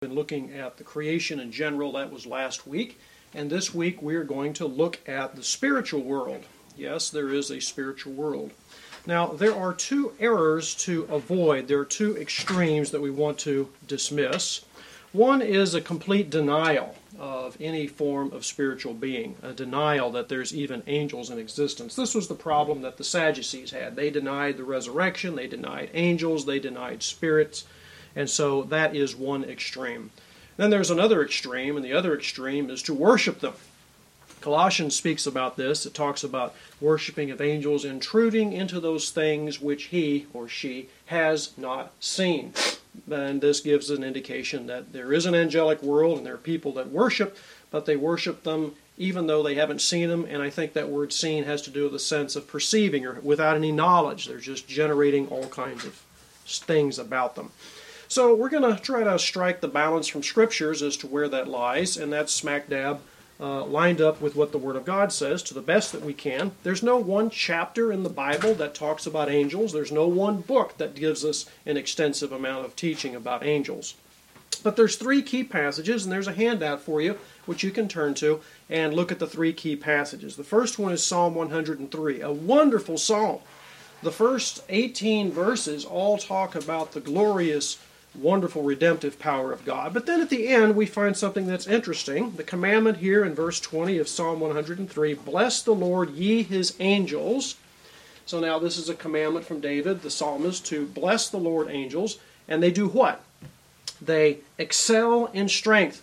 been looking at the creation in general. That was last week. And this week we're going to look at the spiritual world. Yes, there is a spiritual world. Now, there are two errors to avoid. There are two extremes that we want to dismiss. One is a complete denial of any form of spiritual being, a denial that there's even angels in existence. This was the problem that the Sadducees had. They denied the resurrection, they denied angels, they denied spirits, and so that is one extreme. Then there's another extreme, and the other extreme is to worship them. Colossians speaks about this. It talks about worshiping of angels, intruding into those things which he or she has not seen. And this gives an indication that there is an angelic world and there are people that worship, but they worship them even though they haven't seen them. And I think that word seen has to do with the sense of perceiving or without any knowledge. They're just generating all kinds of things about them. So we're going to try to strike the balance from Scriptures as to where that lies, and that's smack dab lined up with what the Word of God says to the best that we can. There's no one chapter in the Bible that talks about angels. There's no one book that gives us an extensive amount of teaching about angels. But there's three key passages, and there's a handout for you which you can turn to and look at the three key passages. The first one is Psalm 103, a wonderful psalm. The first 18 verses all talk about the glorious, wonderful redemptive power of God. But then at the end we find something that's interesting. The commandment here in verse 20 of Psalm 103, bless the Lord, ye his angels. So now this is a commandment from David, the psalmist, to bless the Lord angels. And they do what? They excel in strength.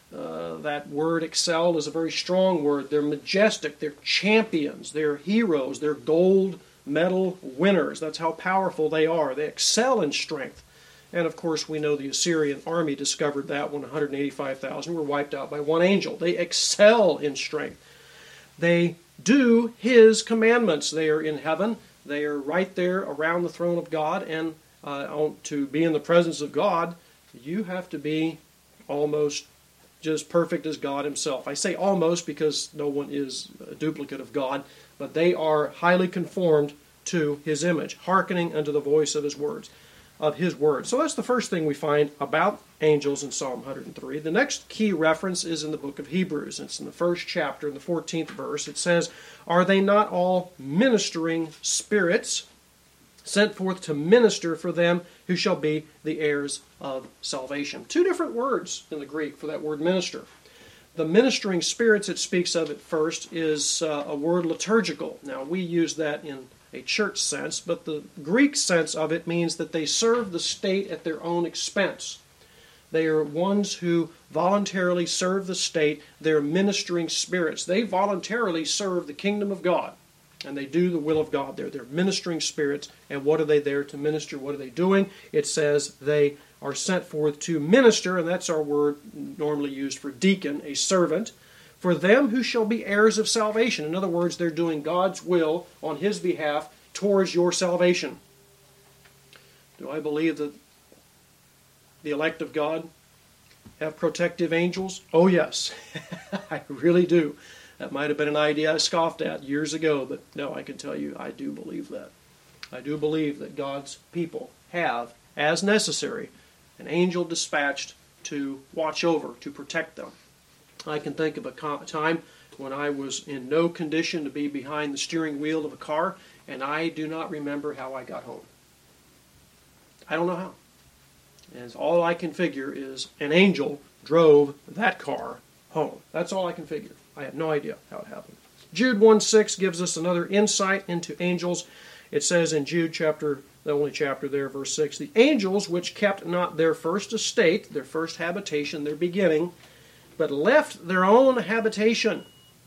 That word excel is a very strong word. They're majestic. They're champions. They're heroes. They're gold medal winners. That's how powerful they are. They excel in strength. And of course, we know the Assyrian army discovered that when 185,000 were wiped out by one angel. They excel in strength. They do his commandments. They are in heaven. They are right there around the throne of God. And to be in the presence of God, you have to be almost just perfect as God himself. I say almost because no one is a duplicate of God, but they are highly conformed to his image, hearkening unto the voice of his words. So that's the first thing we find about angels in Psalm 103. The next key reference is in the book of Hebrews. It's in the first chapter, in the 14th verse. It says, are they not all ministering spirits sent forth to minister for them who shall be the heirs of salvation? Two different words in the Greek for that word minister. The ministering spirits it speaks of at first is a word liturgical. Now we use that in a church sense, but the Greek sense of it means that they serve the state at their own expense. They are ones who voluntarily serve the state. They're ministering spirits. They voluntarily serve the kingdom of God, and they do the will of God there. They're ministering spirits, and what are they there to minister? What are they doing? It says they are sent forth to minister, and that's our word normally used for deacon, a servant, for them who shall be heirs of salvation. In other words, they're doing God's will on his behalf towards your salvation. Do I believe that the elect of God have protective angels? Oh yes, I really do. That might have been an idea I scoffed at years ago, but no, I can tell you I do believe that. I do believe that God's people have, as necessary, an angel dispatched to watch over, to protect them. I can think of a time when I was in no condition to be behind the steering wheel of a car, and I do not remember how I got home. I don't know how. And all I can figure is an angel drove that car home. That's all I can figure. I have no idea how it happened. Jude 1:6 gives us another insight into angels. It says in Jude chapter, the only chapter there, verse 6, the angels which kept not their first estate, their first habitation, their beginning, but left their own habitation,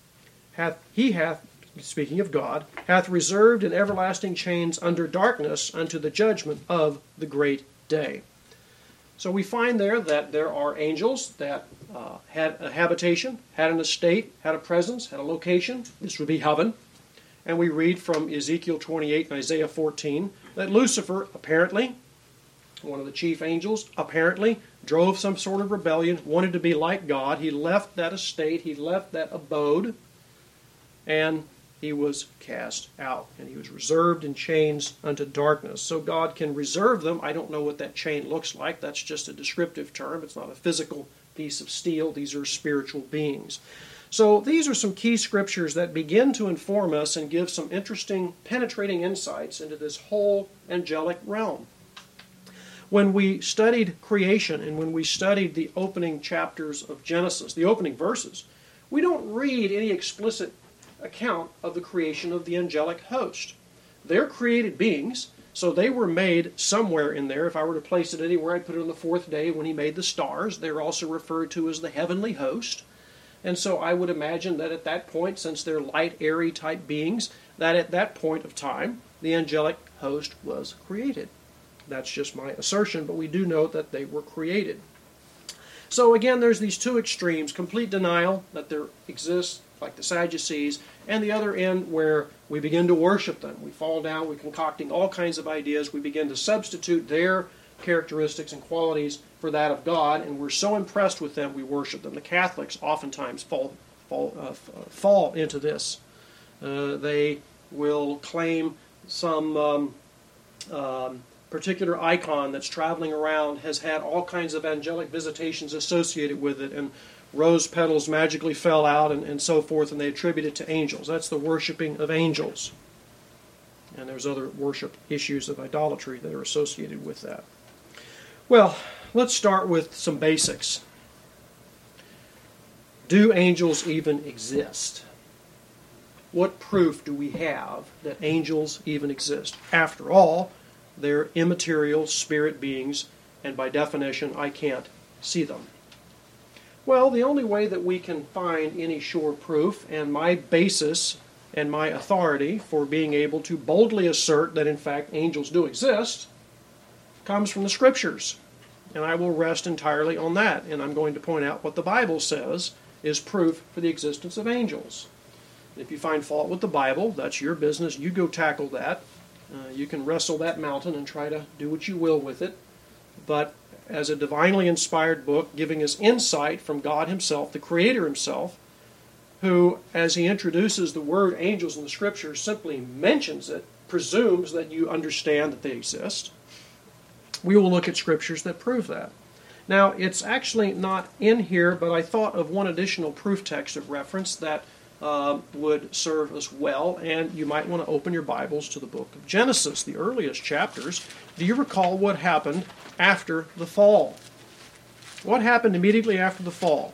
he hath, speaking of God, hath reserved in everlasting chains under darkness unto the judgment of the great day. So we find there that there are angels that had a habitation, had an estate, had a presence, had a location. This would be heaven. And we read from Ezekiel 28 and Isaiah 14 that Lucifer, apparently, one of the chief angels, apparently drove some sort of rebellion, wanted to be like God. He left that estate, he left that abode, and he was cast out, and he was reserved in chains unto darkness. So God can reserve them. I don't know what that chain looks like. That's just a descriptive term. It's not a physical piece of steel. These are spiritual beings. So these are some key scriptures that begin to inform us and give some interesting, penetrating insights into this whole angelic realm. When we studied creation and when we studied the opening chapters of Genesis, the opening verses, we don't read any explicit account of the creation of the angelic host. They're created beings, so they were made somewhere in there. If I were to place it anywhere, I'd put it on the fourth day when he made the stars. They're also referred to as the heavenly host. And so I would imagine that at that point, since they're light, airy type beings, that at that point of time, the angelic host was created. That's just my assertion, but we do know that they were created. So again, there's these two extremes: complete denial that there exists, like the Sadducees, and the other end where we begin to worship them. We fall down, we're concocting all kinds of ideas, we begin to substitute their characteristics and qualities for that of God, and we're so impressed with them we worship them. The Catholics oftentimes fall into this. They will claim some particular icon that's traveling around has had all kinds of angelic visitations associated with it, and rose petals magically fell out and so forth, and they attribute it to angels. That's the worshiping of angels. And there's other worship issues of idolatry that are associated with that. Well, let's start with some basics. Do angels even exist? What proof do we have that angels even exist? After all, they're immaterial spirit beings, and by definition, I can't see them. Well, the only way that we can find any sure proof, and my basis and my authority for being able to boldly assert that in fact angels do exist, comes from the Scriptures. And I will rest entirely on that. And I'm going to point out what the Bible says is proof for the existence of angels. If you find fault with the Bible, that's your business. You go tackle that. You can wrestle that mountain and try to do what you will with it. But as a divinely inspired book, giving us insight from God Himself, the Creator Himself, who, as He introduces the word angels in the Scriptures, simply mentions it, presumes that you understand that they exist. We will look at Scriptures that prove that. Now, it's actually not in here, but I thought of one additional proof text of reference that would serve us well, and you might want to open your Bibles to the book of Genesis, the earliest chapters. Do you recall what happened after the fall? What happened immediately after the fall?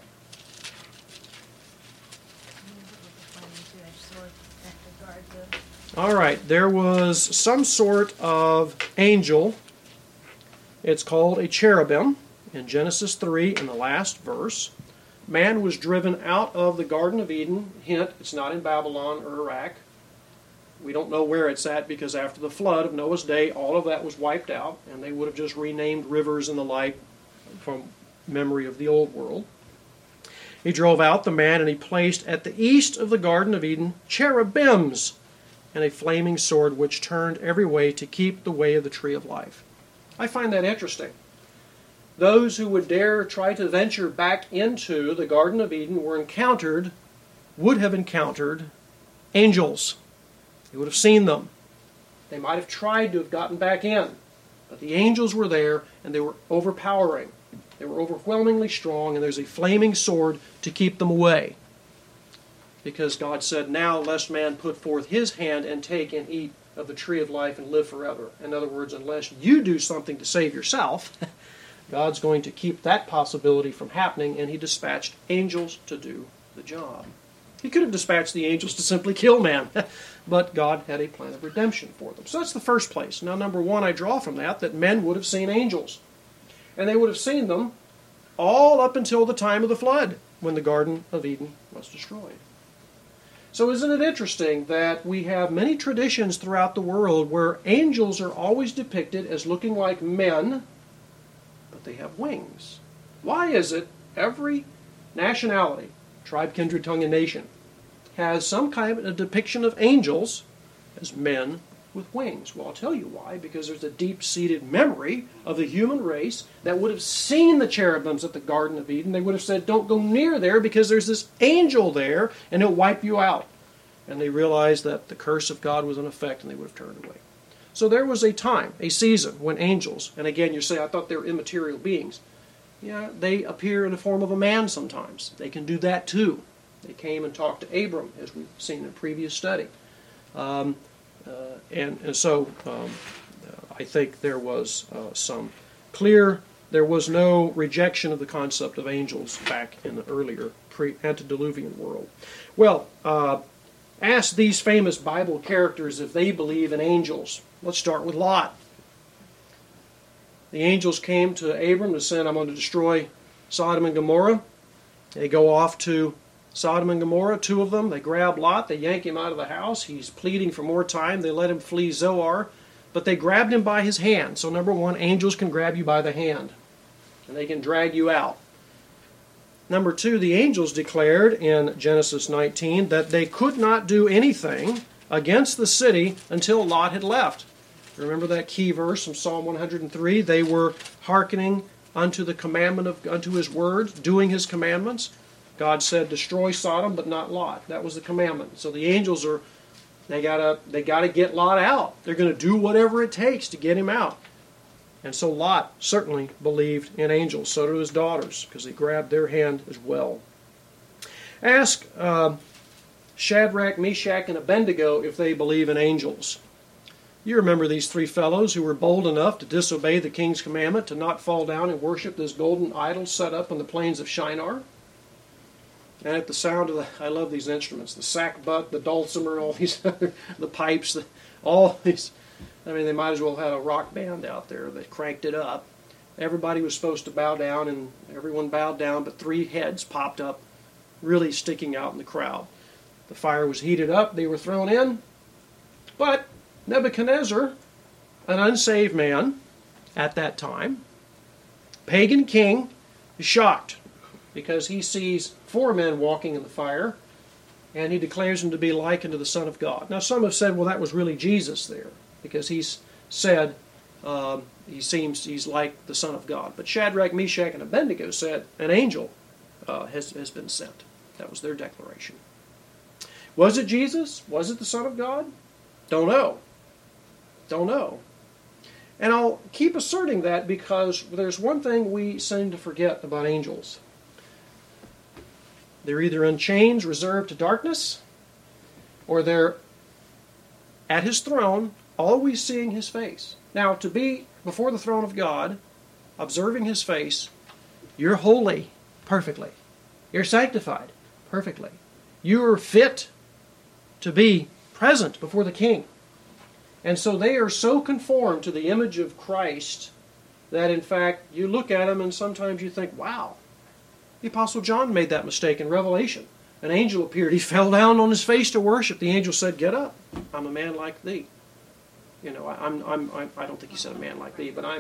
All right, there was some sort of angel. It's called a cherubim in Genesis 3 in the last verse. Man was driven out of the Garden of Eden. Hint, it's not in Babylon or Iraq. We don't know where it's at because after the flood of Noah's day, all of that was wiped out, and they would have just renamed rivers and the like from memory of the old world. He drove out the man, and he placed at the east of the Garden of Eden cherubims and a flaming sword which turned every way to keep the way of the tree of life. I find that interesting. Those who would dare try to venture back into the Garden of Eden would have encountered angels. They would have seen them. They might have tried to have gotten back in, but the angels were there, and they were overpowering. They were overwhelmingly strong, and there's a flaming sword to keep them away. Because God said, "Now lest man put forth his hand and take and eat of the tree of life and live forever." In other words, unless you do something to save yourself, God's going to keep that possibility from happening, and He dispatched angels to do the job. He could have dispatched the angels to simply kill man, but God had a plan of redemption for them. So that's the first place. Now, number one, I draw from that men would have seen angels. And they would have seen them all up until the time of the flood, when the Garden of Eden was destroyed. So isn't it interesting that we have many traditions throughout the world where angels are always depicted as looking like men, but they have wings? Why is it every nationality, tribe, kindred, tongue, and nation, has some kind of a depiction of angels as men with wings? Well, I'll tell you why. Because there's a deep-seated memory of the human race that would have seen the cherubims at the Garden of Eden. They would have said, "Don't go near there because there's this angel there and he'll wipe you out." and they realized that the curse of God was in effect, and they would have turned away. So there was a time, a season, when angels, and again you say, I thought they were immaterial beings. Yeah, they appear in the form of a man sometimes. They can do that too. They came and talked to Abram, as we've seen in a previous study. So I think there was there was no rejection of the concept of angels back in the earlier pre-antediluvian world. Well, ask these famous Bible characters if they believe in angels. Let's start with Lot. The angels came to Abram to say, I'm going to destroy Sodom and Gomorrah. They go off to Sodom and Gomorrah, two of them. They grab Lot. They yank him out of the house. He's pleading for more time. They let him flee Zoar. But they grabbed him by his hand. So number one, angels can grab you by the hand. And they can drag you out. Number two, the angels declared in Genesis 19 that they could not do anything against the city until Lot had left. Remember that key verse from Psalm 103? They were hearkening unto the commandment unto his words, doing his commandments. God said, destroy Sodom, but not Lot. That was the commandment. So the angels they gotta get Lot out. They're going to do whatever it takes to get him out. And so Lot certainly believed in angels. So do his daughters, because they grabbed their hand as well. Ask Shadrach, Meshach, and Abednego if they believe in angels. You remember these three fellows who were bold enough to disobey the king's commandment to not fall down and worship this golden idol set up on the plains of Shinar. And at the sound of I love these instruments, the sackbut, the dulcimer, all these other, the pipes, all these. I mean, they might as well have a rock band out there. They cranked it up. Everybody was supposed to bow down, and everyone bowed down, but three heads popped up, really sticking out in the crowd. The fire was heated up. They were thrown in. But Nebuchadnezzar, an unsaved man at that time, pagan king, is shocked because he sees four men walking in the fire, and he declares him to be like unto the Son of God. Now some have said, well, that was really Jesus there, because he's said he's like the Son of God. But Shadrach, Meshach, and Abednego said an angel has been sent. That was their declaration. Was it Jesus? Was it the Son of God? Don't know. Don't know. And I'll keep asserting that because there's one thing we seem to forget about angels. They're either in chains reserved to darkness, or they're at his throne, always seeing his face. Now, to be before the throne of God, observing his face, you're holy perfectly. You're sanctified perfectly. You're fit to be present before the King. And so they are so conformed to the image of Christ that, in fact, you look at him and sometimes you think, wow. The Apostle John made that mistake in Revelation. An angel appeared. He fell down on his face to worship. The angel said, get up. I'm a man like thee. You know, I don't think he said a man like thee, but I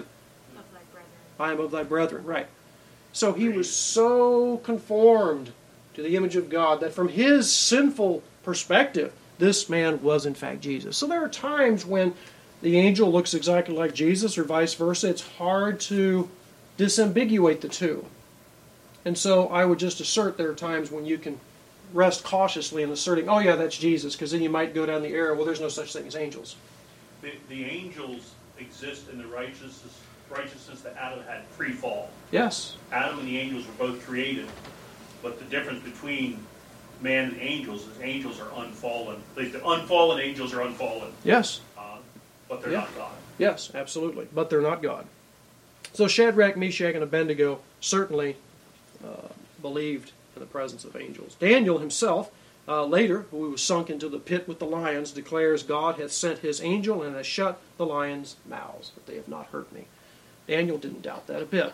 am of thy brethren. Right. So he was so conformed to the image of God that from his sinful perspective, this man was in fact Jesus. So there are times when the angel looks exactly like Jesus or vice versa. It's hard to disambiguate the two. And so I would just assert there are times when you can rest cautiously in asserting, oh yeah, that's Jesus, because then you might go down the error, well, there's no such thing as angels. The angels exist in the righteousness that Adam had pre-fall. Yes. Adam and the angels were both created, but the difference between man and angels is angels are unfallen. The unfallen angels are unfallen. Yes. But they're not God. Yes, absolutely. But they're not God. So Shadrach, Meshach, and Abednego certainly believed in the presence of angels. Daniel himself, later, who was sunk into the pit with the lions, declares, God hath sent his angel and has shut the lions' mouths, but they have not hurt me. Daniel didn't doubt that a bit.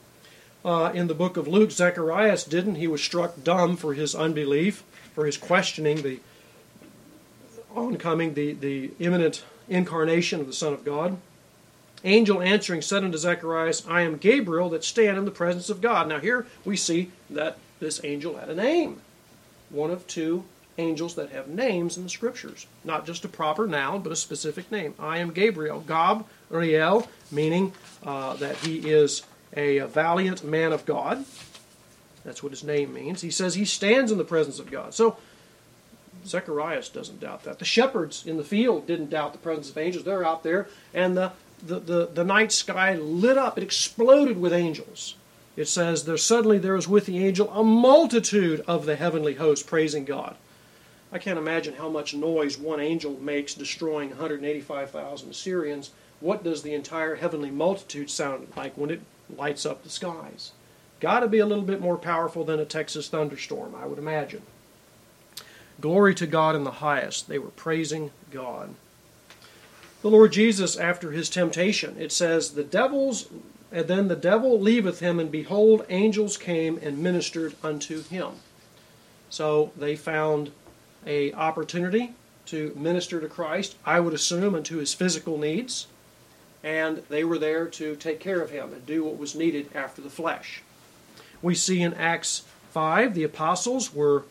In the book of Luke, Zacharias didn't. He was struck dumb for his unbelief, for his questioning the oncoming, the imminent incarnation of the Son of God. Angel answering said unto Zacharias, I am Gabriel that stand in the presence of God. Now here we see that this angel had a name. One of two angels that have names in the Scriptures. Not just a proper noun, but a specific name. I am Gabriel. Gabriel, meaning that he is a valiant man of God. That's what his name means. He says he stands in the presence of God. So Zechariah doesn't doubt that. The shepherds in the field didn't doubt the presence of angels. They're out there, and the night sky lit up. It exploded with angels. It says, suddenly there was with the angel a multitude of the heavenly host praising God. I can't imagine how much noise one angel makes destroying 185,000 Assyrians. What does the entire heavenly multitude sound like when it lights up the skies? Got to be a little bit more powerful than a Texas thunderstorm, I would imagine. Glory to God in the highest. They were praising God. The Lord Jesus, after his temptation, it says, and then the devil leaveth him, and behold, angels came and ministered unto him. So they found an opportunity to minister to Christ, I would assume, unto his physical needs, and they were there to take care of him and do what was needed after the flesh. We see in Acts 5, the apostles were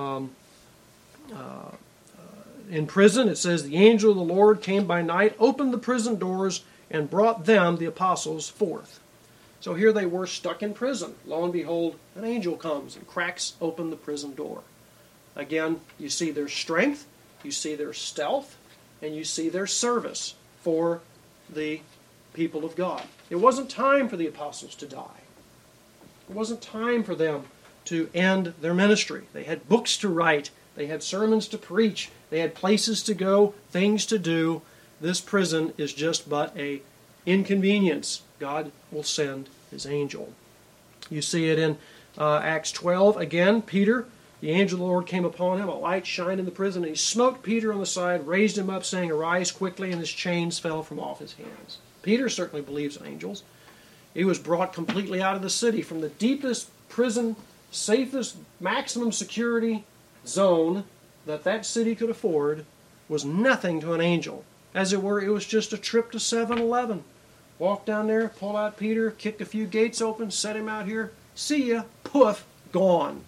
in prison. It says, the angel of the Lord came by night, opened the prison doors, and brought them, the apostles, forth. So here they were stuck in prison. Lo and behold, an angel comes and cracks open the prison door. Again, you see their strength, you see their stealth, and you see their service for the people of God. It wasn't time for the apostles to die. It wasn't time for them to end their ministry. They had books to write. They had sermons to preach. They had places to go, things to do. This prison is just but an inconvenience. God will send his angel. You see it in Acts 12. Again, Peter, the angel of the Lord came upon him, a light shined in the prison, and he smote Peter on the side, raised him up, saying, Arise quickly, and his chains fell from off his hands. Peter certainly believes in angels. He was brought completely out of the city, from the deepest prison, safest, maximum security zone that city could afford, was nothing to an angel. As it were, it was just a trip to 7-Eleven. Walk down there, pull out Peter, kick a few gates open, set him out here, see ya, poof, gone.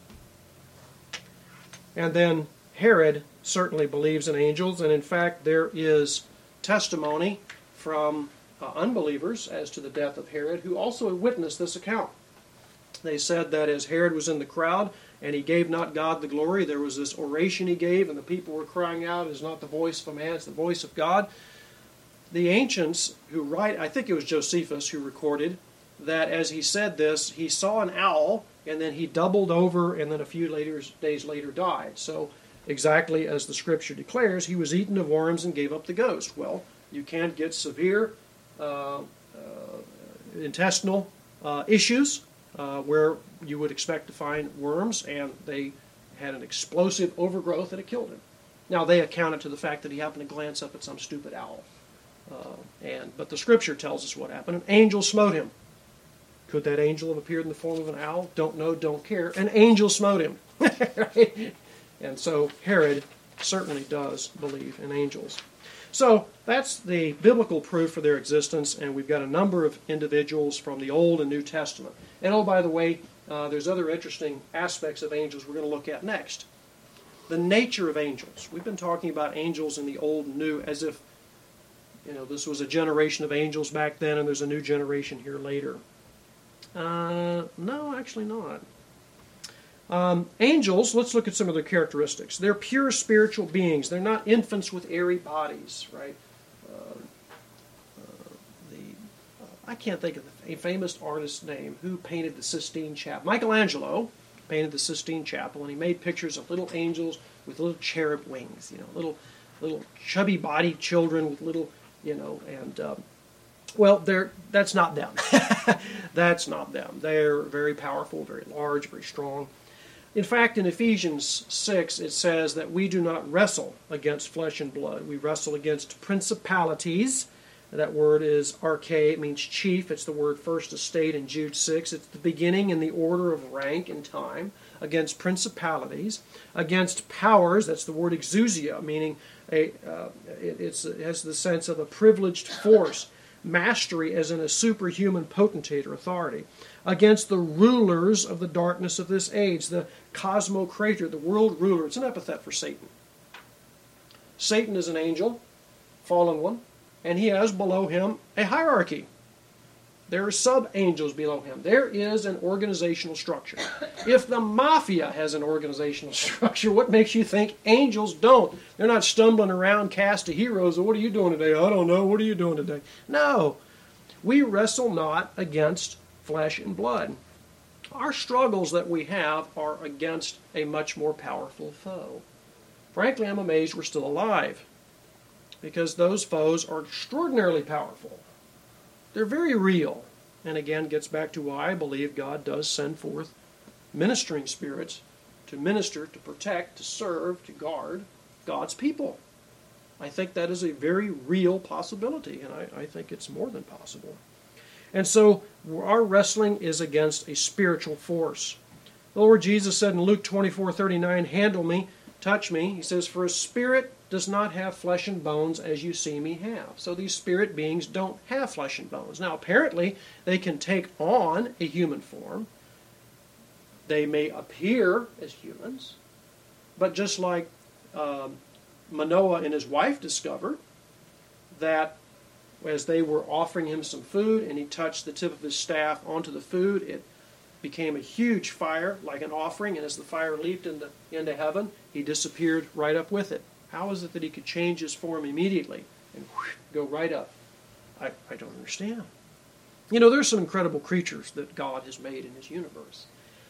And then Herod certainly believes in angels, and in fact there is testimony from unbelievers as to the death of Herod, who also witnessed this account. They said that as Herod was in the crowd, and he gave not God the glory, there was this oration he gave, and the people were crying out, it is not the voice of a man, it's the voice of God. The ancients who write, I think it was Josephus who recorded, that as he said this, he saw an owl, and then he doubled over, and then a few days later died. So exactly as the Scripture declares, he was eaten of worms and gave up the ghost. Well, you can get severe intestinal issues where you would expect to find worms, and they had an explosive overgrowth that it killed him. Now, they accounted to the fact that he happened to glance up at some stupid owl. But the Scripture tells us what happened. An angel smote him. Could that angel have appeared in the form of an owl? Don't know, don't care. An angel smote him. And so Herod certainly does believe in angels. So that's the biblical proof for their existence, and we've got a number of individuals from the Old and New Testament. And oh, by the way, there's other interesting aspects of angels we're going to look at next. The nature of angels. We've been talking about angels in the Old and New as if, this was a generation of angels back then, and there's a new generation here later. No, actually not. Angels, let's look at some of their characteristics. They're pure spiritual beings. They're not infants with airy bodies, right? I can't think of a famous artist's name who painted the Sistine Chapel. Michelangelo painted the Sistine Chapel, and he made pictures of little angels with little cherub wings, little chubby-bodied children with little, well, that's not them. That's not them. They're very powerful, very large, very strong. In fact, in Ephesians 6, it says that we do not wrestle against flesh and blood. We wrestle against principalities. That word is arche. It means chief. It's the word first estate in Jude 6. It's the beginning in the order of rank and time. Against principalities. Against powers. That's the word exousia, meaning it has the sense of a privileged force. Mastery as in a superhuman potentate or authority. Against the rulers of the darkness of this age, the cosmocrator, the world ruler. It's an epithet for Satan. Satan is an angel, fallen one, and he has below him a hierarchy. There are sub-angels below him. There is an organizational structure. If the mafia has an organizational structure, what makes you think angels don't? They're not stumbling around cast of heroes. What are you doing today? I don't know. What are you doing today? No. We wrestle not against flesh and blood. Our struggles that we have are against a much more powerful foe. Frankly, I'm amazed we're still alive, because those foes are extraordinarily powerful. They're very real. And again, gets back to why I believe God does send forth ministering spirits to minister, to protect, to serve, to guard God's people. I think that is a very real possibility, and I think it's more than possible. And so our wrestling is against a spiritual force. The Lord Jesus said in Luke 24:39, "Handle me, touch me." He says, "For a spirit does not have flesh and bones as you see me have." So these spirit beings don't have flesh and bones. Now apparently they can take on a human form. They may appear as humans, but just like Manoah and his wife discovered, that as they were offering him some food and he touched the tip of his staff onto the food, it became a huge fire like an offering, and as the fire leaped into heaven, he disappeared right up with it. How is it that he could change his form immediately and go right up? I don't understand. You know, there's some incredible creatures that God has made in his universe.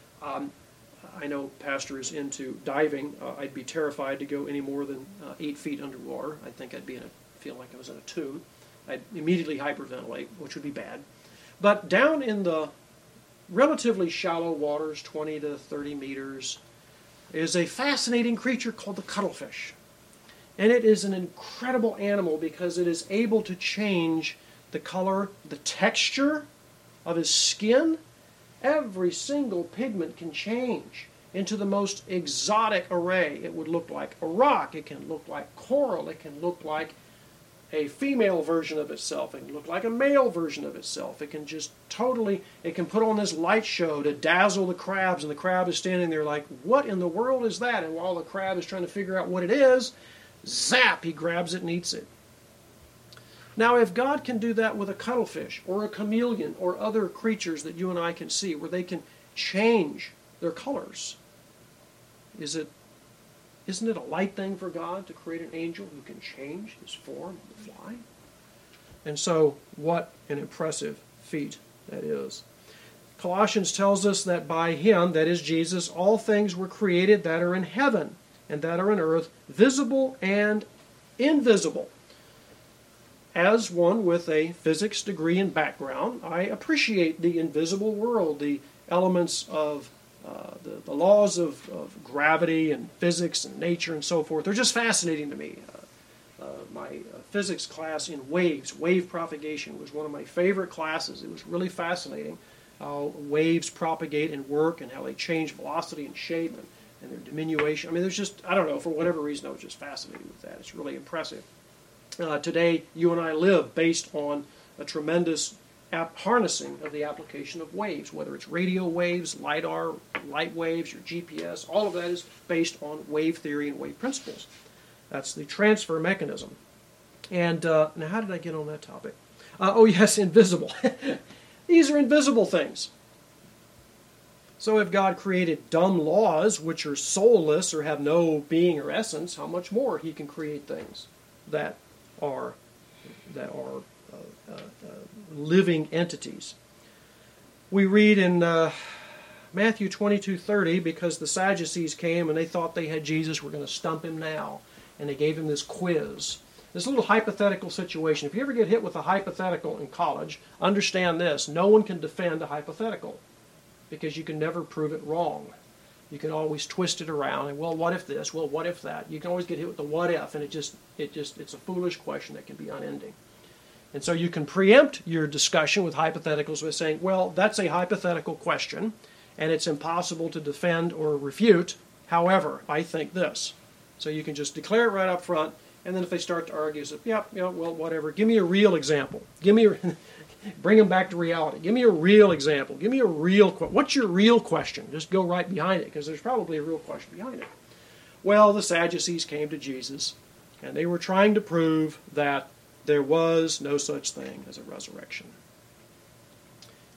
I know Pastor is into diving. I'd be terrified to go any more than 8 feet underwater. I think I'd feel like I was in a tomb. I'd immediately hyperventilate, which would be bad. But down in the relatively shallow waters, 20 to 30 meters, is a fascinating creature called the cuttlefish. And it is an incredible animal because it is able to change the color, the texture of his skin. Every single pigment can change into the most exotic array. It would look like a rock. It can look like coral. It can look like a female version of itself. It can look like a male version of itself. It can just totally, it can put on this light show to dazzle the crabs, and the crab is standing there like, what in the world is that? And while the crab is trying to figure out what it is, zap, he grabs it and eats it. Now, if God can do that with a cuttlefish or a chameleon or other creatures that you and I can see, where they can change their colors, isn't it a light thing for God to create an angel who can change his form on the fly? And so, what an impressive feat that is. Colossians tells us that by him, that is Jesus, all things were created that are in heaven and that are in earth, visible and invisible. As one with a physics degree and background, I appreciate the invisible world, the elements of the laws of gravity and physics and nature and so forth. They're just fascinating to me. My physics class in wave propagation, was one of my favorite classes. It was really fascinating how waves propagate and work and how they change velocity and shape and their diminution. I mean, there's just, I don't know, for whatever reason, I was just fascinated with that. It's really impressive. Today, you and I live based on a tremendous harnessing of the application of waves, whether it's radio waves, LIDAR, light waves, your GPS, all of that is based on wave theory and wave principles. That's the transfer mechanism. And now how did I get on that topic? Oh yes, invisible. These are invisible things. So if God created dumb laws which are soulless or have no being or essence, how much more he can create things that are living entities. We read in Matthew 22:30, because the Sadducees came and they thought they had Jesus, we're going to stump him now. And they gave him this quiz. This little hypothetical situation. If you ever get hit with a hypothetical in college, understand this. No one can defend a hypothetical because you can never prove it wrong. You can always twist it around and, well, what if this? Well, what if that? You can always get hit with the what if, and it's a foolish question that can be unending. And so you can preempt your discussion with hypotheticals by saying, well, that's a hypothetical question, and it's impossible to defend or refute. However, I think this. So you can just declare it right up front, and then if they start to argue, say, well, whatever. Give me a real example. Bring them back to reality. Give me a real example. Give me a real question. What's your real question? Just go right behind it, because there's probably a real question behind it. Well, the Sadducees came to Jesus, and they were trying to prove that there was no such thing as a resurrection.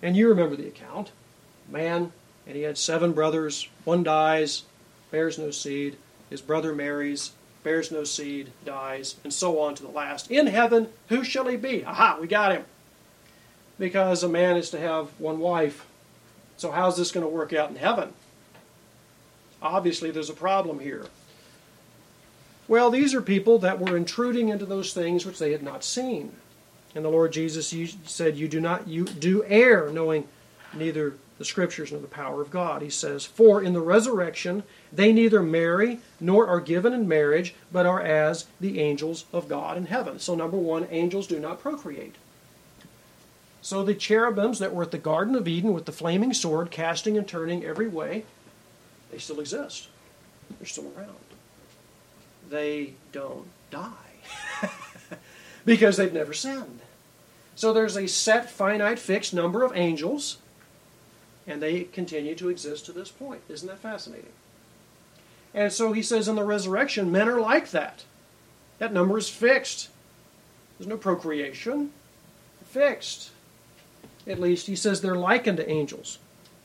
And you remember the account. Man, and he had 7 brothers. One dies, bears no seed. His brother marries, bears no seed, dies, and so on to the last. In heaven, who shall he be? Aha, we got him. Because a man is to have one wife. So how's this going to work out in heaven? Obviously, there's a problem here. Well, these are people that were intruding into those things which they had not seen. And the Lord Jesus said, you do err, knowing neither the Scriptures nor the power of God. He says, for in the resurrection they neither marry nor are given in marriage, but are as the angels of God in heaven. So number one, angels do not procreate. So the cherubims that were at the Garden of Eden with the flaming sword, casting and turning every way, they still exist. They're still around. They don't die. Because they've never sinned. So there's a set, finite, fixed number of angels, and they continue to exist to this point. Isn't that fascinating? And so he says in the resurrection, men are like that. That number is fixed. There's no procreation. Fixed. At least he says they're likened to angels.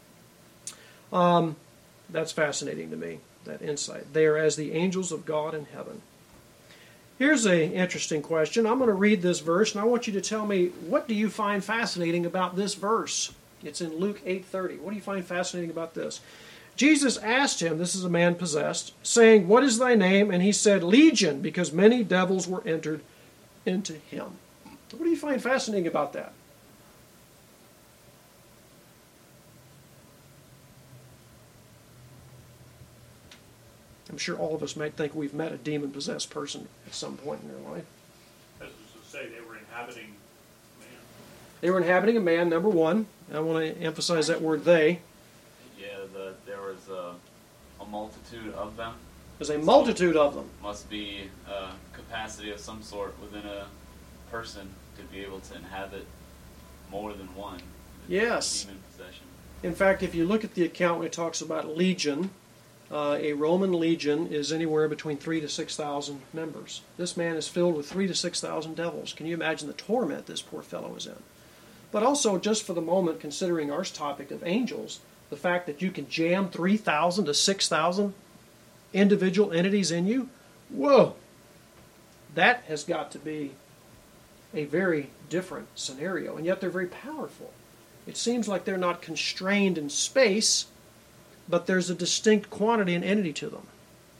That's fascinating to me, that insight. They are as the angels of God in heaven. Here's an interesting question. I'm going to read this verse, and I want you to tell me, what do you find fascinating about this verse? It's in Luke 8:30. What do you find fascinating about this? Jesus asked him, this is a man possessed, saying, what is thy name? And he said, Legion, because many devils were entered into him. What do you find fascinating about that? I'm sure all of us might think we've met a demon-possessed person at some point in their life. As to say, they were inhabiting man. They were inhabiting a man, number one. I want to emphasize that word they. Yeah, there was a multitude of them. There's a multitude of them. Must be a capacity of some sort within a person to be able to inhabit more than one. Yes. Demon possession. In fact, if you look at the account when it talks about legion, a Roman legion is anywhere between 3,000 to 6,000 members. This man is filled with 3,000 to 6,000 devils. Can you imagine the torment this poor fellow is in? But also, just for the moment, considering our topic of angels, the fact that you can jam 3,000 to 6,000 individual entities in you, whoa! That has got to be a very different scenario, and yet they're very powerful. It seems like they're not constrained in space, but there's a distinct quantity and entity to them.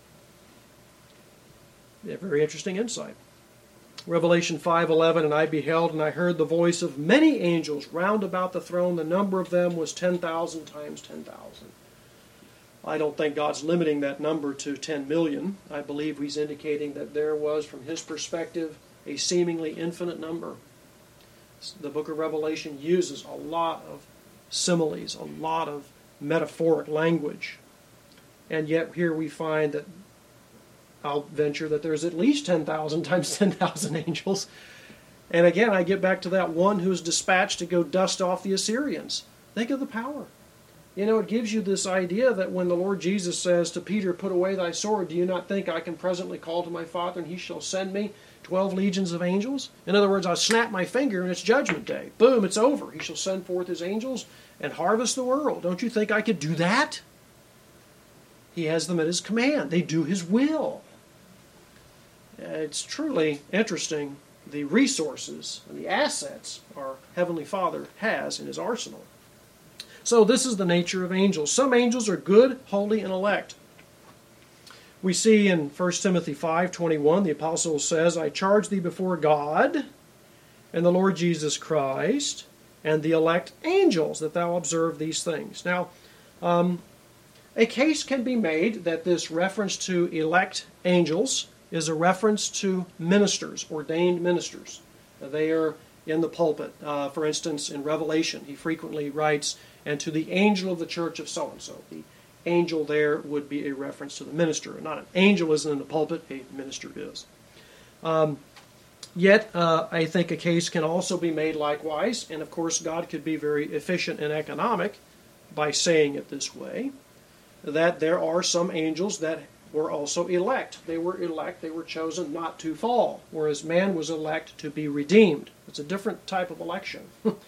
A very interesting insight. Revelation 5:11, and I beheld, and I heard the voice of many angels round about the throne. The number of them was 10,000 times 10,000. I don't think God's limiting that number to 10 million. I believe he's indicating that there was, from his perspective, a seemingly infinite number. The book of Revelation uses a lot of similes, a lot of metaphoric language. And yet here we find that, I'll venture that there's at least 10,000 times 10,000 angels. And again, I get back to that one who's dispatched to go dust off the Assyrians. Think of the power. You know, it gives you this idea that when the Lord Jesus says to Peter, put away thy sword, do you not think I can presently call to my Father, and he shall send me 12 legions of angels? In other words, I'll snap my finger and it's judgment day. Boom, it's over. He shall send forth his angels and harvest the world. Don't you think I could do that? He has them at his command. They do his will. It's truly interesting, the resources and the assets our Heavenly Father has in his arsenal. So this is the nature of angels. Some angels are good, holy, and elect. We see in 1 Timothy 5:21, the apostle says, I charge thee before God and the Lord Jesus Christ and the elect angels that thou observe these things. Now, a case can be made that this reference to elect angels is a reference to ministers, ordained ministers. They are in the pulpit. For instance, in Revelation, he frequently writes, and to the angel of the church of so-and-so. The angel there would be a reference to the minister. Not an angel isn't in the pulpit, a minister is. Yet, I think a case can also be made likewise, and of course God could be very efficient and economic by saying it this way, that there are some angels that were also elect. They were elect, they were chosen not to fall, whereas man was elect to be redeemed. It's a different type of election.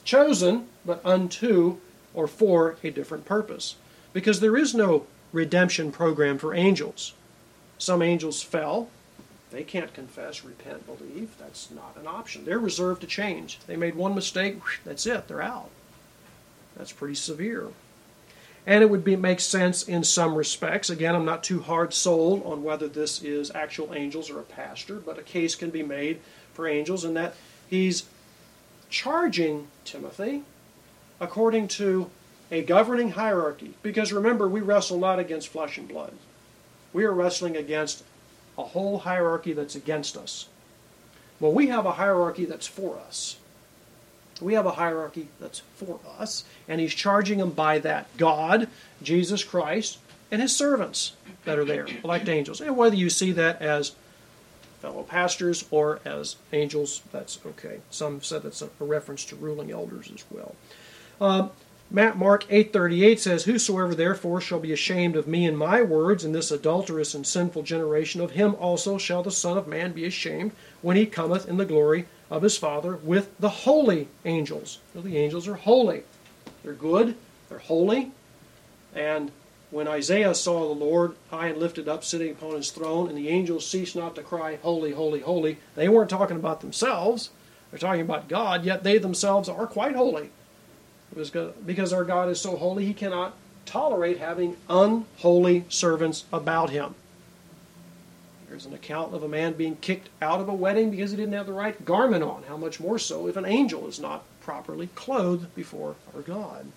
chosen, but unto or for a different purpose. Because there is no redemption program for angels. Some angels fell. They can't confess, repent, believe. That's not an option. They're reserved to change. They made one mistake, that's it, they're out. That's pretty severe. And it would make sense in some respects. Again, I'm not too hard-sold on whether this is actual angels or a pastor, but a case can be made for angels in that he's charging Timothy according to a governing hierarchy. Because remember, we wrestle not against flesh and blood. We are wrestling against a whole hierarchy that's against us. Well, we have a hierarchy that's for us. We have a hierarchy that's for us, and he's charging them by that. God, Jesus Christ, and his servants that are there, elect angels. And whether you see that as fellow pastors or as angels, that's okay. Some said that's a reference to ruling elders as well. Mark 8:38 says, "Whosoever therefore shall be ashamed of me and my words in this adulterous and sinful generation, of him also shall the Son of Man be ashamed when he cometh in the glory of his Father with the holy angels." So the angels are holy. They're good. They're holy. And when Isaiah saw the Lord high and lifted up, sitting upon his throne, and the angels ceased not to cry, "Holy, holy, holy," they weren't talking about themselves. They're talking about God, yet they themselves are quite holy. Because our God is so holy, he cannot tolerate having unholy servants about him. There's an account of a man being kicked out of a wedding because he didn't have the right garment on. How much more so if an angel is not properly clothed before our God?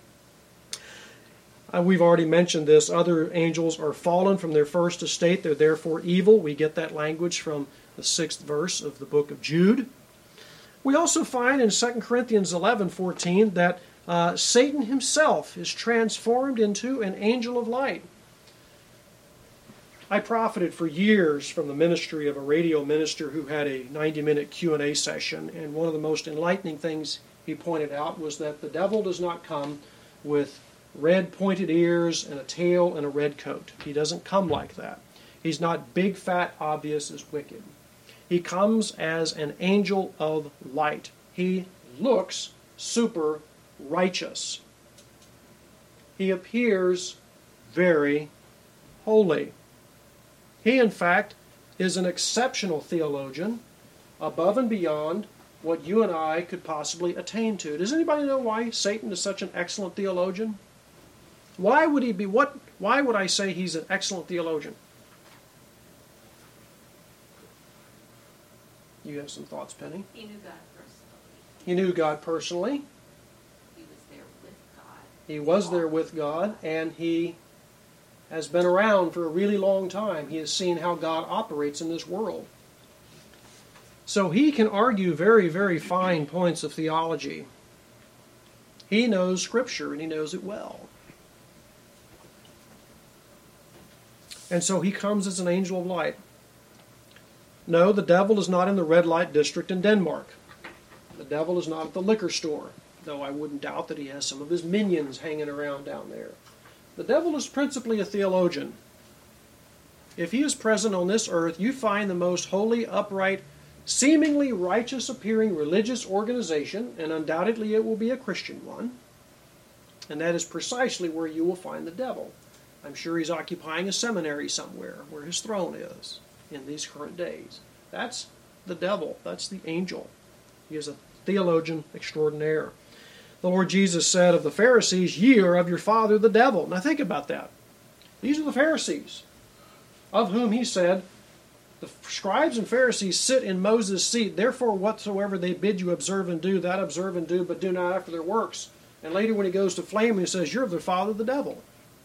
We've already mentioned this. Other angels are fallen from their first estate. They're therefore evil. We get that language from the 6th verse of the book of Jude. We also find in 2 Corinthians 11:14 that Satan himself is transformed into an angel of light. I profited for years from the ministry of a radio minister who had a 90-minute Q&A session, and one of the most enlightening things he pointed out was that the devil does not come with red pointed ears and a tail and a red coat. He doesn't come like that. He's not big, fat, obvious as wicked. He comes as an angel of light. He looks super righteous. He appears very holy. He, in fact, is an exceptional theologian, above and beyond what you and I could possibly attain to. Does anybody know why Satan is such an excellent theologian? Why would he be? Why would I say he's an excellent theologian? You have some thoughts, Penny? He knew God personally. He knew God personally. He was there with God. He was there with God, and he has been around for a really long time. He has seen how God operates in this world. So he can argue very, very fine points of theology. He knows Scripture, and he knows it well. And so he comes as an angel of light. No, the devil is not in the red light district in Denmark. The devil is not at the liquor store, though I wouldn't doubt that he has some of his minions hanging around down there. The devil is principally a theologian. If he is present on this earth, you find the most holy, upright, seemingly righteous-appearing religious organization, and undoubtedly it will be a Christian one, and that is precisely where you will find the devil. I'm sure he's occupying a seminary somewhere where his throne is in these current days. That's the devil. That's the angel. He is a theologian extraordinaire. The Lord Jesus said of the Pharisees, "Ye are of your father the devil." Now think about that. These are the Pharisees, of whom he said, "The scribes and Pharisees sit in Moses' seat, therefore whatsoever they bid you observe and do, that observe and do, but do not after their works." And later when he goes to flame, he says, "You're of their father the devil."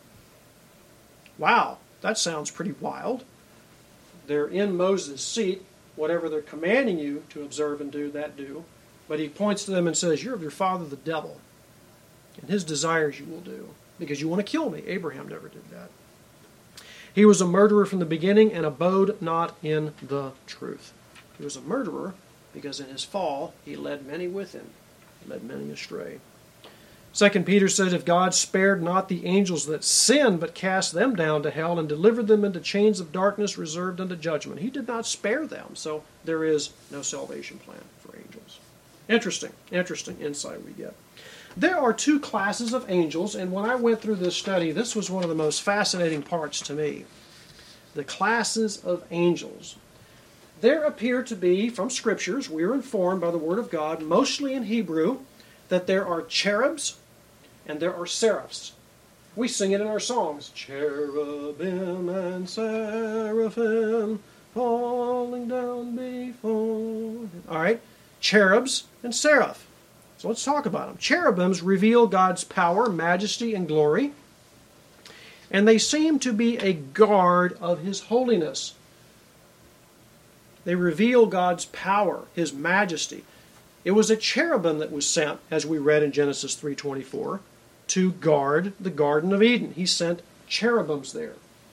Wow, that sounds pretty wild. They're in Moses' seat. Whatever they're commanding you to observe and do, that do. But he points to them and says, "You're of your father the devil. And his desires you will do. Because you want to kill me." Abraham never did that. He was a murderer from the beginning and abode not in the truth. He was a murderer because in his fall he led many with him. He led many astray. 2 Peter says, "If God spared not the angels that sinned, but cast them down to hell and delivered them into chains of darkness reserved unto judgment." He did not spare them, so there is no salvation plan for angels. Interesting insight we get. There are two classes of angels, and when I went through this study, this was one of the most fascinating parts to me. The classes of angels. There appear to be, from Scriptures, we are informed by the Word of God, mostly in Hebrew, that there are cherubs and there are seraphs. We sing it in our songs. Cherubim and seraphim falling down before. All right, cherubs and seraph. So let's talk about them. Cherubims reveal God's power, majesty, and glory, and they seem to be a guard of His holiness. They reveal God's power, His majesty. It was a cherubim that was sent, as we read in Genesis 3:24, to guard the Garden of Eden. He sent cherubims there.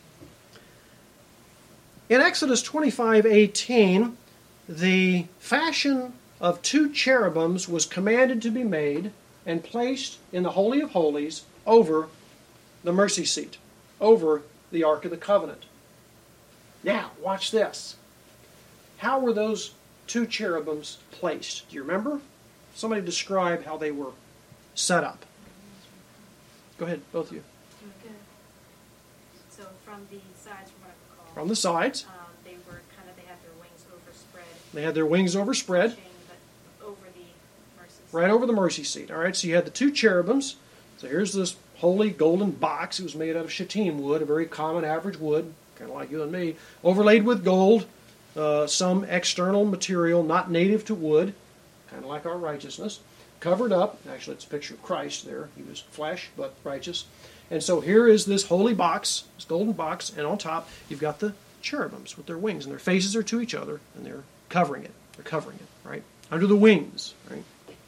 In Exodus 25:18, the fashion of two cherubims was commanded to be made and placed in the Holy of Holies over the mercy seat, over the Ark of the Covenant. Now, watch this. How were those two cherubims placed? Do you remember? Somebody describe how they were set up. Go ahead, both of you. Okay. So from the sides, from what I recall, From the sides. they were kind of, they had their wings overspread. They had their wings overspread. But over the mercy seat. Right over the mercy seat. All right, so you had the two cherubims. So here's this holy golden box. It was made out of shittim wood, a very common average wood, kind of like you and me, overlaid with gold, some external material not native to wood, kind of like our righteousness, covered up. Actually, it's a picture of Christ there. He was flesh, but righteous. And so here is this holy box, this golden box, and on top you've got the cherubims with their wings, and their faces are to each other, and they're covering it. They're covering it, right? Under the wings, right?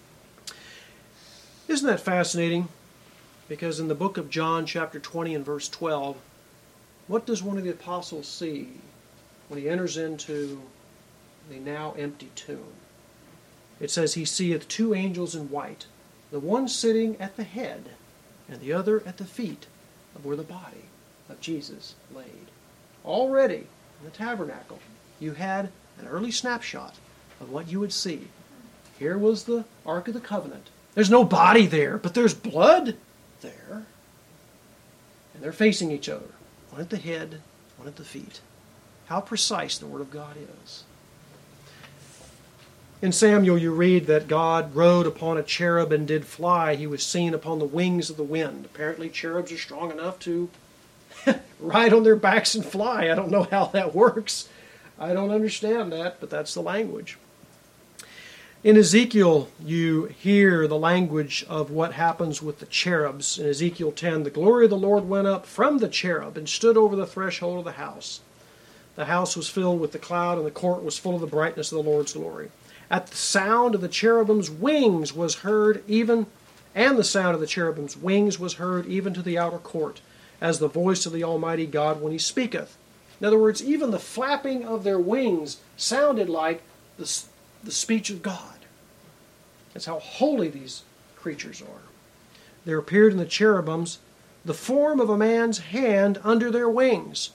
Isn't that fascinating? Because in the book of John, chapter 20 and verse 12, what does one of the apostles see when he enters into the now empty tomb? It says, he seeth two angels in white, the one sitting at the head, and the other at the feet of where the body of Jesus laid. Already in the tabernacle, you had an early snapshot of what you would see. Here was the Ark of the Covenant. There's no body there, but there's blood there. And they're facing each other. One at the head, one at the feet. How precise the Word of God is. In Samuel you read that God rode upon a cherub and did fly. He was seen upon the wings of the wind. Apparently cherubs are strong enough to ride on their backs and fly. I don't know how that works. I don't understand that, but that's the language. In Ezekiel, you hear the language of what happens with the cherubs. In Ezekiel 10, the glory of the Lord went up from the cherub and stood over the threshold of the house. The house was filled with the cloud, and the court was full of the brightness of the Lord's glory. At the sound of the cherubim's wings was heard even, and the sound of the cherubim's wings was heard even to the outer court, as the voice of the Almighty God when He speaketh. In other words, even the flapping of their wings sounded like the speech of God. That's how holy these creatures are. There appeared in the cherubims the form of a man's hand under their wings.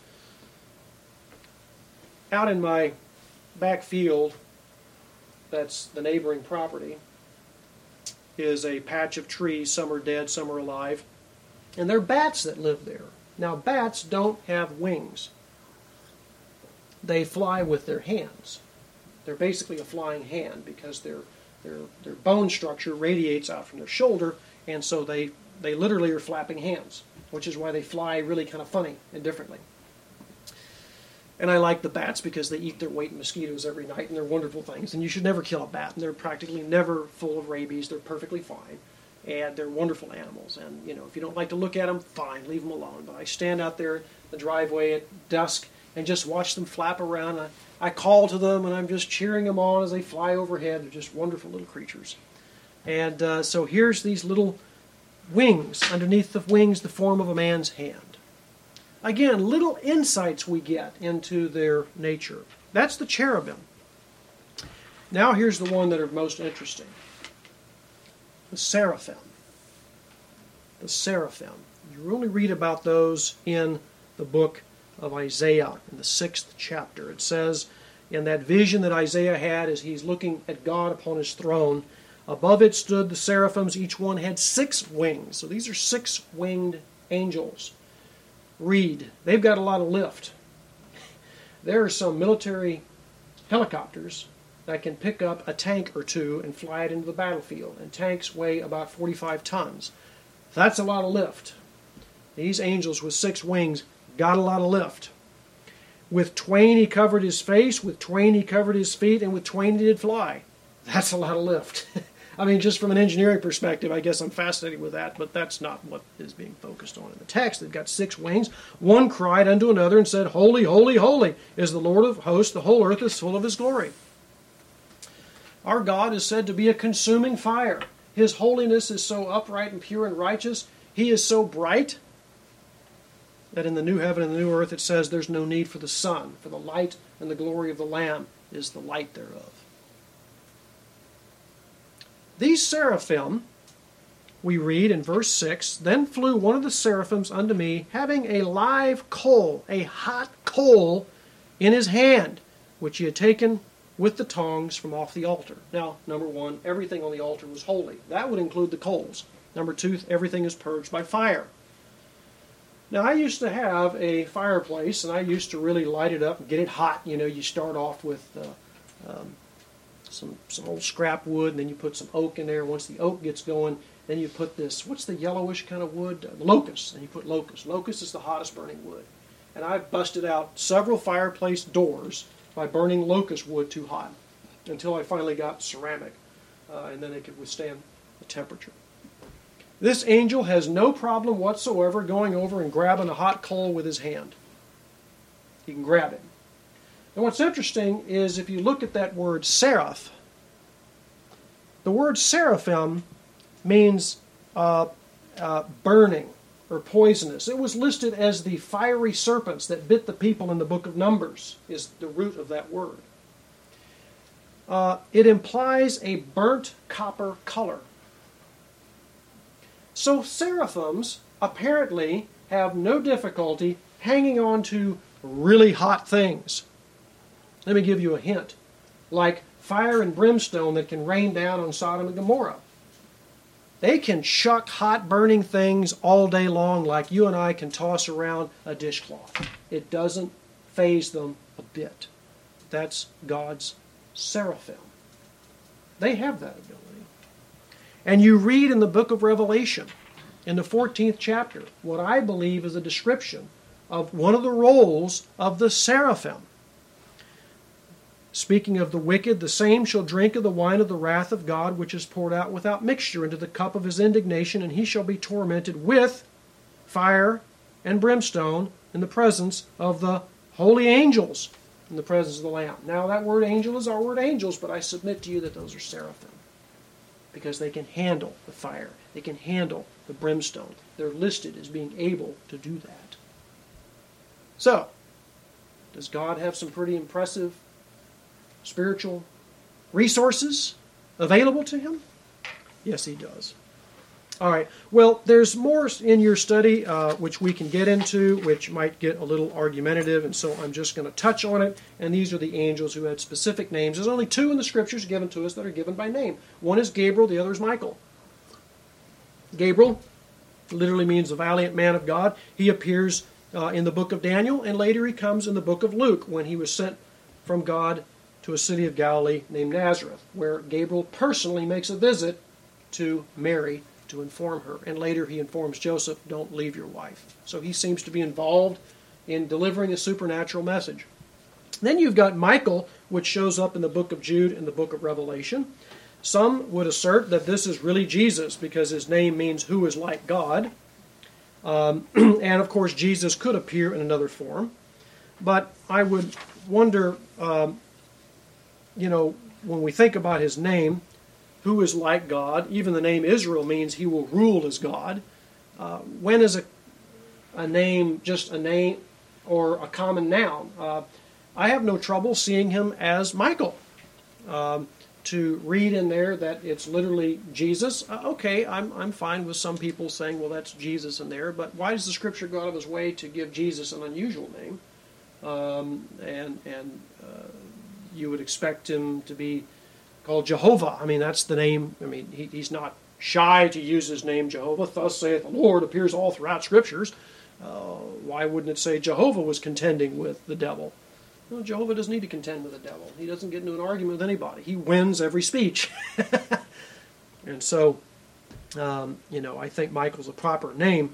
Out in my back field, that's the neighboring property, is a patch of trees. Some are dead, some are alive. And there are bats that live there. Now, bats don't have wings. They fly with their hands. They're basically a flying hand because their bone structure radiates out from their shoulder, and so they literally are flapping hands, which is why they fly really kind of funny and differently. And I like the bats because they eat their weight in mosquitoes every night, and they're wonderful things. And you should never kill a bat, and they're practically never full of rabies. They're perfectly fine, and they're wonderful animals. And, you know, if you don't like to look at them, fine, leave them alone. But I stand out there in the driveway at dusk and just watch them flap around. I call to them, and I'm just cheering them on as they fly overhead. They're just wonderful little creatures. And so here's these little wings. Underneath the wings, the form of a man's hand. Again, little insights we get into their nature. That's the cherubim. Now here's the one that are most interesting. The seraphim. The seraphim. You only read about those in the book of Isaiah, in the 6th chapter. It says, in that vision that Isaiah had as he's looking at God upon His throne, Above it stood the seraphims. Each one had 6 wings. So these are 6-winged angels. Read. They've got a lot of lift. There are some military helicopters that can pick up a tank or two and fly it into the battlefield. And tanks weigh about 45 tons. That's a lot of lift. These angels with 6 wings got a lot of lift. With twain he covered his face, with twain he covered his feet, and with twain he did fly. That's a lot of lift. I mean, just from an engineering perspective, I guess I'm fascinated with that, but that's not what is being focused on in the text. They've got 6 wings. One cried unto another and said, Holy, holy, holy is the Lord of hosts. The whole earth is full of his glory. Our God is said to be a consuming fire. His holiness is so upright and pure and righteous. He is so bright that in the new heaven and the new earth it says there's no need for the sun, for the light and the glory of the Lamb is the light thereof. These seraphim, we read in verse 6, Then flew one of the seraphims unto me, having a live coal, a hot coal, in his hand, which he had taken with the tongs from off the altar. Now, number 1, everything on the altar was holy. That would include the coals. Number 2, everything is purged by fire. Now, I used to have a fireplace, and I used to really light it up and get it hot. You know, you start off with some old scrap wood, and then you put some oak in there. Once the oak gets going, then you put this, what's the yellowish kind of wood? Locust. And you put locust. Locust is the hottest burning wood. And I busted out several fireplace doors by burning locust wood too hot until I finally got ceramic, and then it could withstand the temperature. This angel has no problem whatsoever going over and grabbing a hot coal with his hand. He can grab it. And what's interesting is if you look at that word seraph, the word seraphim means burning or poisonous. It was listed as the fiery serpents that bit the people in the book of Numbers, is the root of that word. It implies a burnt copper color. So seraphims apparently have no difficulty hanging on to really hot things. Let me give you a hint. Like fire and brimstone that can rain down on Sodom and Gomorrah. They can shuck hot burning things all day long like you and I can toss around a dishcloth. It doesn't faze them a bit. That's God's seraphim. They have that ability. And you read in the book of Revelation, in the 14th chapter, what I believe is a description of one of the roles of the seraphim. Speaking of the wicked, the same shall drink of the wine of the wrath of God, which is poured out without mixture into the cup of his indignation, and he shall be tormented with fire and brimstone in the presence of the holy angels, in the presence of the Lamb. Now that word angel is our word angels, but I submit to you that those are seraphim, because they can handle the fire. They can handle the brimstone. They're listed as being able to do that. So, does God have some pretty impressive spiritual resources available to him? Yes, he does. All right. Well, there's more in your study which we can get into, which might get a little argumentative, and so I'm just going to touch on it. And these are the angels who had specific names. There's only 2 in the Scriptures given to us that are given by name. One is Gabriel, the other is Michael. Gabriel literally means the valiant man of God. He appears in the book of Daniel, and later he comes in the book of Luke when he was sent from God to a city of Galilee named Nazareth, where Gabriel personally makes a visit to Mary to inform her. And later he informs Joseph, don't leave your wife. So he seems to be involved in delivering a supernatural message. Then you've got Michael, which shows up in the book of Jude and the book of Revelation. Some would assert that this is really Jesus because his name means who is like God. And of course Jesus could appear in another form. But I would wonder, when we think about his name, who is like God, even the name Israel means he will rule as God. When is a name just a name or a common noun? I have no trouble seeing him as Michael. To read in there that it's literally Jesus, okay, I'm fine with some people saying, well, that's Jesus in there, but why does the Scripture go out of his way to give Jesus an unusual name? And you would expect him to be called Jehovah. I mean, that's the name. I mean, he's not shy to use his name Jehovah. Thus saith the Lord appears all throughout Scriptures. Why wouldn't it say Jehovah was contending with the devil? Well, Jehovah doesn't need to contend with the devil. He doesn't get into an argument with anybody. He wins every speech. And so, I think Michael's a proper name.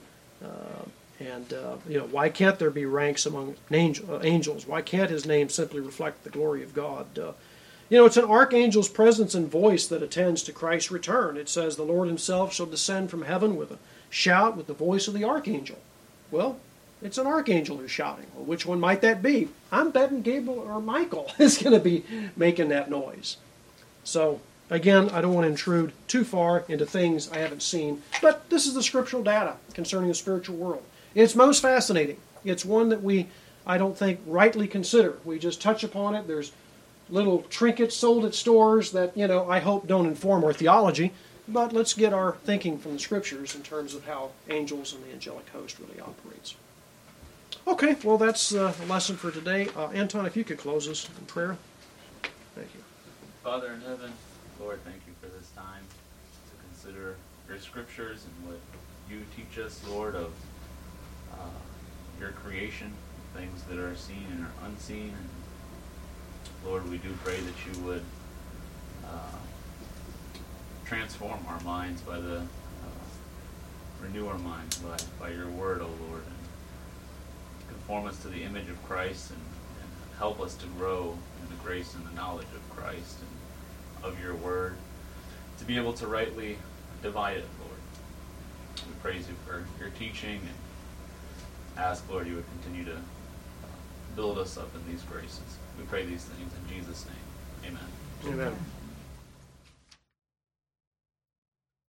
Why can't there be ranks among angels? Why can't his name simply reflect the glory of God? It's an archangel's presence and voice that attends to Christ's return. It says, the Lord himself shall descend from heaven with a shout with the voice of the archangel. Well, it's an archangel who's shouting. Well, which one might that be? I'm betting Gabriel or Michael is going to be making that noise. So, again, I don't want to intrude too far into things I haven't seen, but this is the scriptural data concerning the spiritual world. It's most fascinating. It's one that I don't think, rightly consider. We just touch upon it. There's little trinkets sold at stores that, I hope don't inform our theology, but let's get our thinking from the scriptures in terms of how angels and the angelic host really operates. Okay, well, that's a lesson for today. Anton, if you could close us in prayer. Thank you. Father in heaven, Lord, thank you for this time to consider your scriptures and what you teach us, Lord, of your creation, things that are seen and are unseen. And Lord, we do pray that you would transform our minds by renew our minds by your word, O Lord, and conform us to the image of Christ and help us to grow in the grace and the knowledge of Christ and of your word, to be able to rightly divide it, Lord. We praise you for your teaching and ask, Lord, you would continue to build us up in these graces. We pray these things in Jesus' name. Amen. Amen.